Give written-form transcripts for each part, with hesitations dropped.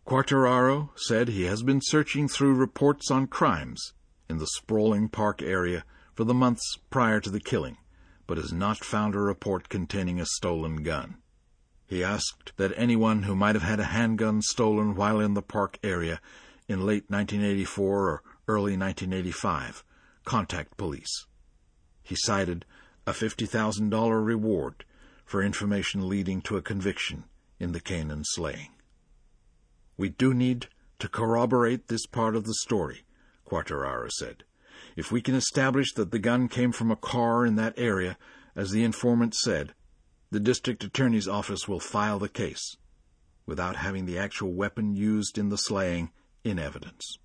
Quartararo said he has been searching through reports on crimes in the sprawling park area for the months prior to the killing, but has not found a report containing a stolen gun. He asked that anyone who might have had a handgun stolen while in the park area in late 1984 or early 1985 contact police. He cited a $50,000 reward for information leading to a conviction in the Canaan slaying. "We do need to corroborate this part of the story," Quartararo said. "If we can establish that the gun came from a car in that area, as the informant said, the district attorney's office will file the case, without having the actual weapon used in the slaying in evidence."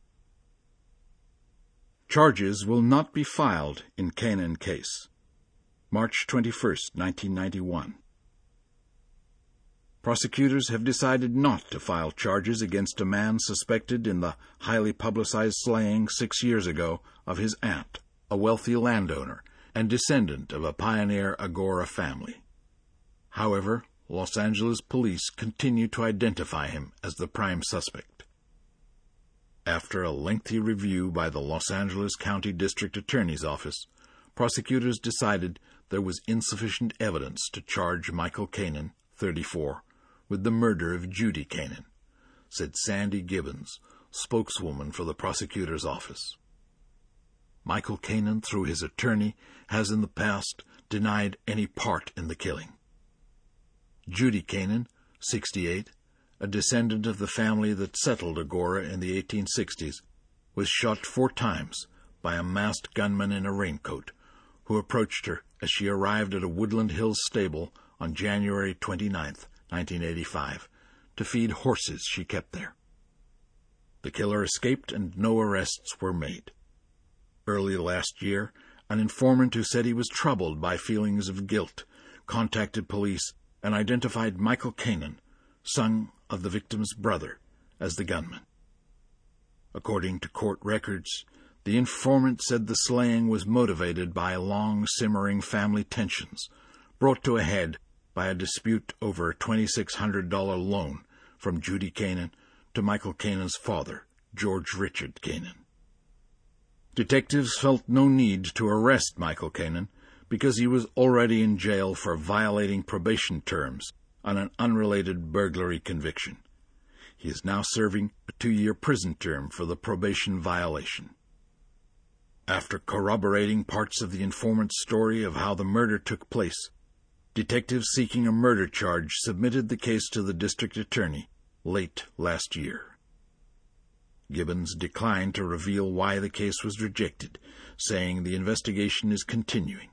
Charges will not be filed in Canaan case. March 21, 1991. Prosecutors have decided not to file charges against a man suspected in the highly publicized slaying 6 years ago of his aunt, a wealthy landowner and descendant of a pioneer Agora family. However, Los Angeles police continue to identify him as the prime suspect. After a lengthy review by the Los Angeles County District Attorney's Office, prosecutors decided there was insufficient evidence to charge Michael Canaan, 34, with the murder of Judy Canaan, said Sandy Gibbons, spokeswoman for the prosecutor's office. Michael Canaan, through his attorney, has in the past denied any part in the killing. Judy Canaan, 68, a descendant of the family that settled Agora in the 1860s, was shot 4 times by a masked gunman in a raincoat, who approached her as she arrived at a Woodland Hills stable on January 29, 1985, to feed horses she kept there. The killer escaped and no arrests were made. Early last year, an informant who said he was troubled by feelings of guilt contacted police and identified Michael Canaan, son of the victim's brother, as the gunman. According to court records, the informant said the slaying was motivated by long-simmering family tensions, brought to a head by a dispute over a $2,600 loan from Judy Canaan to Michael Canaan's father, George Richard Canaan. Detectives felt no need to arrest Michael Canaan because he was already in jail for violating probation terms on an unrelated burglary conviction. He is now serving a 2-year prison term for the probation violation. After corroborating parts of the informant's story of how the murder took place, detectives seeking a murder charge submitted the case to the district attorney late last year. Gibbons declined to reveal why the case was rejected, saying the investigation is continuing.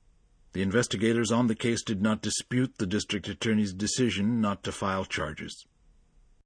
The investigators on the case did not dispute the district attorney's decision not to file charges.